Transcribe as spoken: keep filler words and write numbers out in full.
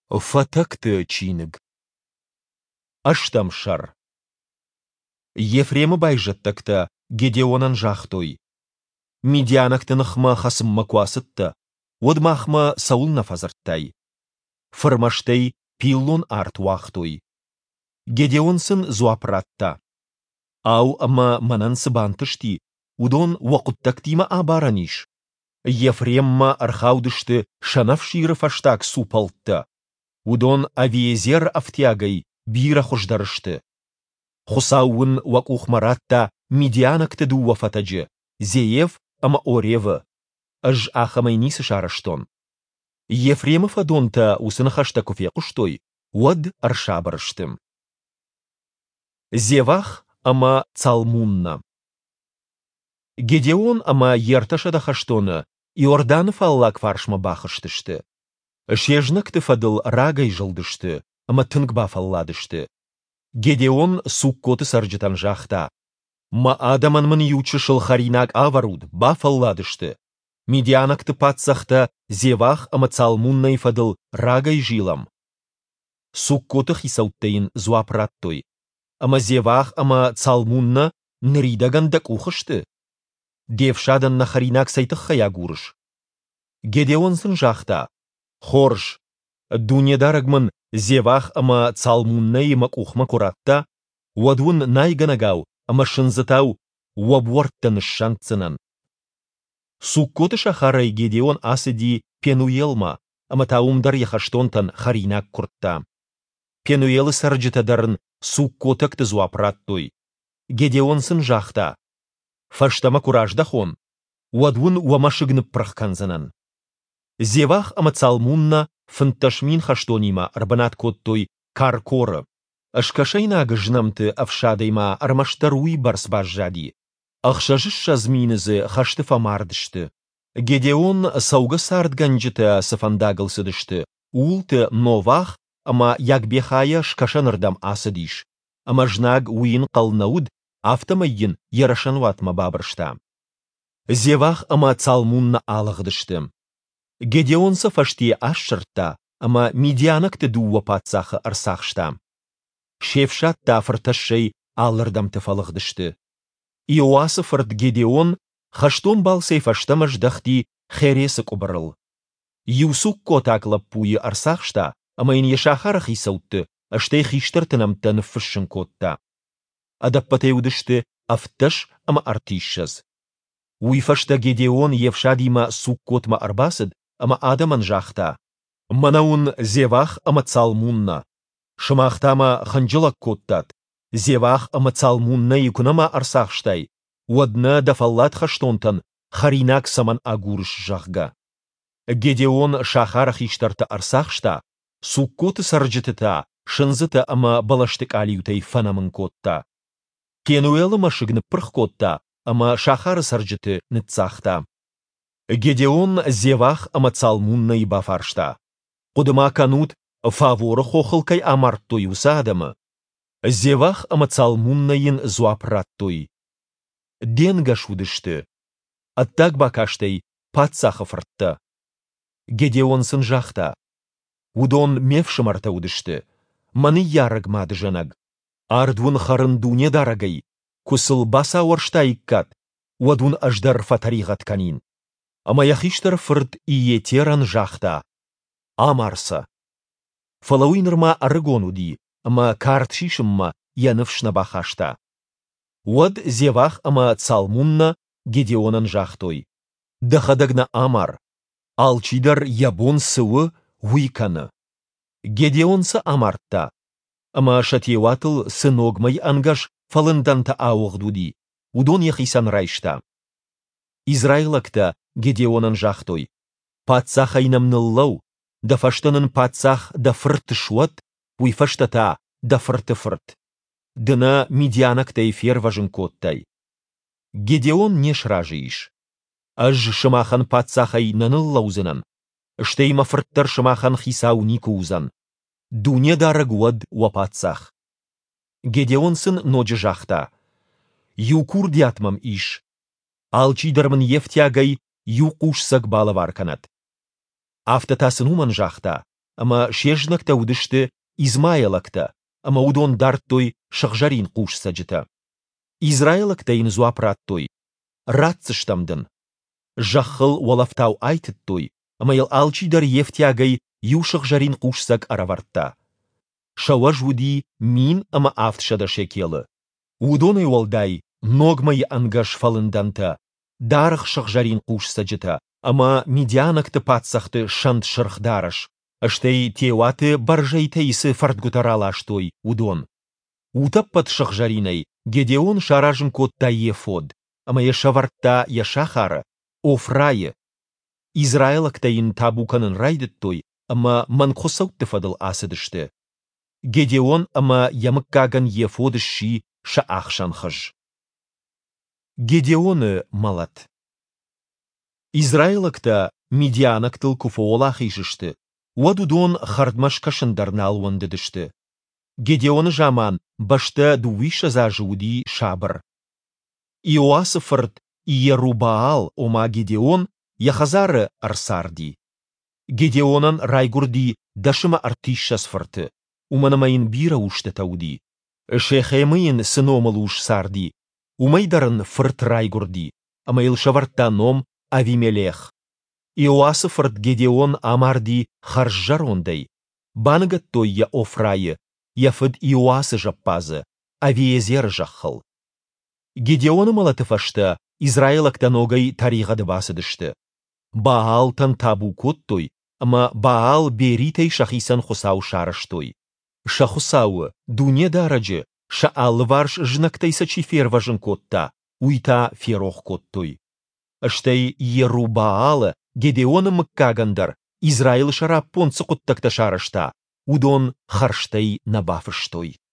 Фатакты чиныг. Аштам шар. Ефремі байжаттакта Гедеонан жахтой. Мидианактынықма хасымма куасытты. Одмахма Саулна фазырттай. Фырмаштай пиллон арт вахтой. Гедеонсын зуапратта. Ау ама манансы бантышти. Удон вақуттактима абараниш. Ефремма архаудышты шанавширы фаштак супалтты. Удон авиезер автягай бира хуждарышты. Хусауын вакухмаратта мидианакты ду вафатаджы. Зеев ама оревы. Аж ахамайнисы шараштон. Ефремов адонта усынахашта куфе куштой. Уад аршабарыштым. Зевах ама цалмунна. Гедеон ама ерташада хаштоны Иорданов аллак фаршма бахыштышты. Шежнакты фадыл рагай жылдышты, ама тынгба фалладышты. Гедеон суккоты сарджитан жахта. Ма адаманмын ючы шылхаринак аваруд ба фалладышты. Мидианакты патсахта зевах ама цалмуннай фадыл рагай жилам. Суккоты хисауттайын зуапраттой. Ама зевах ама цалмунна ныридагандак ухышты. Девшадан на харинак сайтых хаягурыш. Гедеонсын жахта. Хорш. Дунедарагмын зевах ама цалмуннай макухма куратта. Вадвун найганагау ама шынзытау вабуарттан шанцынан. Суккоты шахарай Гедеон асыди пенуелма ама таумдар яхаштонтан харинак куртта. Пенуелы сарджитадарын суккотакты зуапраттой. Гедеонсын жахта. Фаштама кураждахон. Вадвун уамашыгнып прахканзанан. Зевах ама цалмунна фынташмин хаштонима арбанат коттой каркоры. Ашкашайна агыжнамты авшадайма армаштаруй барсбажжади. Ахшажыш шазминызы хашты фамардышты. Гедеон сауга сардганджыты сафандагылсыдышты. Улты новах ама ягбехая шкашанырдам асыдиш. Ама жнаг уин қалнауд автомайын ярашанватма бабыршта. Зевах ама цалмунна алығдышты. Гедеонса фашти ашшыртта, ама мидианакты дуwa патсахы арсахшта. Шефшат тафырташшай алырдам тефалығдышты. Иоасы фырт Гедеон хаштон балсай фаштамаш дахти хересі кубырыл. Юсук котаклап пуи арсахшта, ама ин ешахара хисаутты, аштай хиштартынамтан фышшын котта. Адаппатеудышты афташ ама артишшаз. Уйфашта Гедеон евшадима суккотма арбасыд, ама адаман жахта. Манаун зевах ама цалмунна. Шымахтама ханджылак коттат. Зевах ама цалмунна икунама арсахштай. Уадна дафаллат хаштонтан харинак саман агурыш жахга. Гедеон шахарах иштарта арсахшта. Суккоты сарджытыта, шынзыта ама балаштык алиютай фанамын котта. Пенуэлы машыгны пырх котта, ама шахары сарджыты нытсахта. Гедеон зевах ама цалмунна и бафаршта. Кудыма канут фаворы хохылкай амарттой усадамы. Зевах ама цалмуннайын зуапраттой. Денга шудышты. Аттак бакаштай патсахы фыртты. Гедеонсын жахта. Удон мевшымарта удышты. Маны ярыгмады жанаг. Ардвун харындуне дарагай. Кусыл баса оршта иккат. Уадун аждар фатаригат канин. Ама яхиштар фырт иетеран жахта. Амарса. Фалауинырма арыгонуди. Ама картшишымма яныфшна бахашта. Уад зевах ама цалмунна Гедеонан жахтой. Дахадагна амар. Алчидар ябон сывы уиканы. Гедеонса амартта. Ама шатеватыл сыногмай ангаш фалынданта ауғдуди. Удон яхисан райшта. Израилакта Гедеонан жахтой. Патсах айнамныллау. Да фаштанын патсах да фырты шуат. Уйфаштата да фырты фырт. Дына мидианактай ферважын коттай. Гедеон не шражииш. Аж шымахан патсахай наныллаузынан. Штейма фырттар шымахан хисау никузан. Дуне дарагуад уапатсах. Гедеонсын ноджы жахта. Юкур дятмам иш. Алчидармын ефтягай юқушсак балаварканат. Автотасын уман жахта. ama şejnak ta udıştı İzmayalakta, ama udon darttoy şıgjarin kuş sacıta. İsrailakta in zuaprattoy, ratsıştamdın. Жахыл Уолафтау айтыттой, ama yıl alçidar yeftiyagay yuşık jarin kuşsak aravartta. Şavaj vudi min ama aftşada şekeli. Udonay walday nogmay angaş falındanta, darık şık jarin kuşsacıta, ama midyanakta patsahtı şant şırхдaraş. Aştay tewatı barjaytaysı fartgutaralaştoy udon. Utappat şık jarinay, Gedeon şarajın kotta yefod, ama yaşavartta yaşahara, Ofrayı. İsrail'aktayın tabukanın raydettoy, ama mankhosavtı fadıl asıdıştı. Gedeon ama yamıkkagan yefodışşi şaakşan hıj. Gedeon'ı malat. İsrail'akta Midyanактыл kufoolах işişti. Wadudon хардмашкашындар налуандыдышты. Gedeon jaman başta duvişa zajudi şabır. Iosifırt Iyerubaal oma Gedeon Яхазары арсарди. Гедеонан райгурди дашыма артишшас фырты. Уманамайын бира ушты тауди. Шехемыйын сыномыл уш сарди. Умайдарын фырт райгурди. Амайл шаварта ном Авимелех. Иоасы фырт Гедеон амарди харжарондай. Бангаттой я офрайы. Яфыд Иоасы жаппазы. Авиезер жахыл. Гедеоны малатыфашта Израилактаногай тарихады басыдышты. Baal tan tabu kottoy, ama Baal beritay şahisan khusau şarıştoy. Şahusau, dunya daracı, şaal varş jnaktaysa çifer vajın kotta, uyta feroh kottoy. Aştay Yerubaal, Gedeon mıkkagandar, İsrail şarapon sıkuttakta şarışta, udon harştay nabafıştoy.